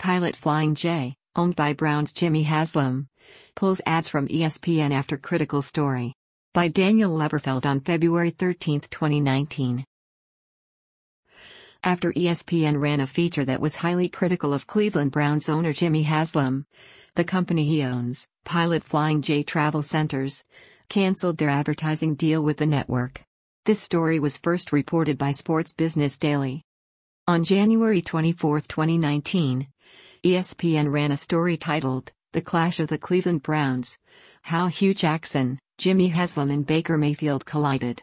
Pilot Flying J, owned by Browns' Jimmy Haslam, pulls ads from ESPN after critical story. By Daniel Leberfeld on February 13, 2019. After ESPN ran a feature that was highly critical of Cleveland Browns owner Jimmy Haslam, the company he owns, Pilot Flying J Travel Centers, canceled their advertising deal with the network. This story was first reported by Sports Business Daily. On January 24, 2019, ESPN ran a story titled, "The Clash of the Cleveland Browns: How Hugh Jackson, Jimmy Haslam and Baker Mayfield Collided."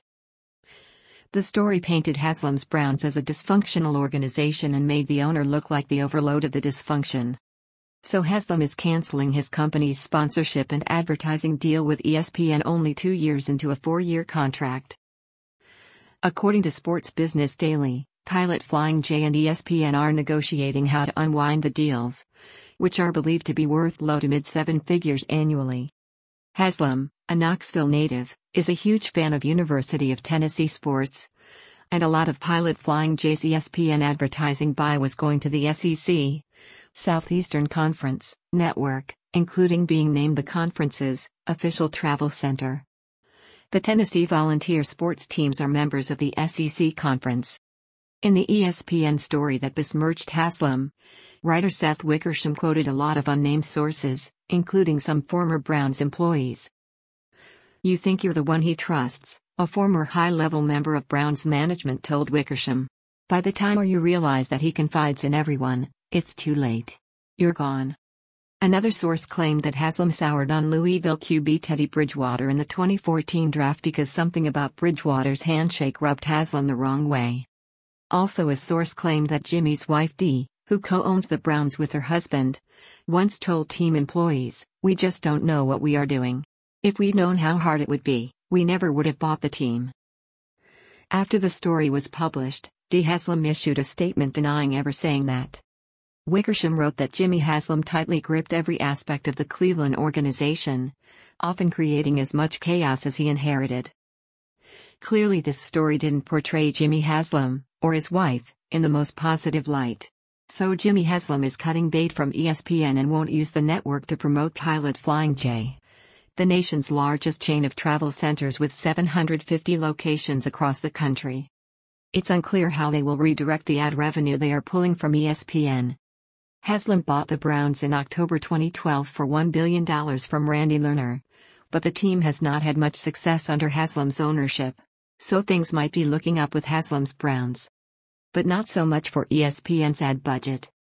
The story painted Haslam's Browns as a dysfunctional organization and made the owner look like the overload of the dysfunction. So Haslam is canceling his company's sponsorship and advertising deal with ESPN only 2 years into a 4-year contract. According to Sports Business Daily, Pilot Flying J and ESPN are negotiating how to unwind the deals, which are believed to be worth low to mid-seven figures annually. Haslam, a Knoxville native, is a huge fan of University of Tennessee sports, and a lot of Pilot Flying J's ESPN advertising buy was going to the SEC, Southeastern Conference, network, including being named the conference's official travel center. The Tennessee Volunteer sports teams are members of the SEC Conference. In the ESPN story that besmirched Haslam, writer Seth Wickersham quoted a lot of unnamed sources, including some former Browns employees. "You think you're the one he trusts," a former high-level member of Browns management told Wickersham. "By the time you realize that he confides in everyone, it's too late. You're gone." Another source claimed that Haslam soured on Louisville QB Teddy Bridgewater in the 2014 draft because something about Bridgewater's handshake rubbed Haslam the wrong way. Also, a source claimed that Jimmy's wife Dee, who co-owns the Browns with her husband, once told team employees, "We just don't know what we are doing. If we'd known how hard it would be, we never would have bought the team." After the story was published, Dee Haslam issued a statement denying ever saying that. Wickersham wrote that Jimmy Haslam tightly gripped every aspect of the Cleveland organization, often creating as much chaos as he inherited. Clearly, this story didn't portray Jimmy Haslam, or his wife, in the most positive light. So Jimmy Haslam is cutting bait from ESPN and won't use the network to promote Pilot Flying J, the nation's largest chain of travel centers with 750 locations across the country. It's unclear how they will redirect the ad revenue they are pulling from ESPN. Haslam bought the Browns in October 2012 for $1 billion from Randy Lerner, but the team has not had much success under Haslam's ownership, so things might be looking up with Haslam's Browns. But not so much for ESPN's ad budget.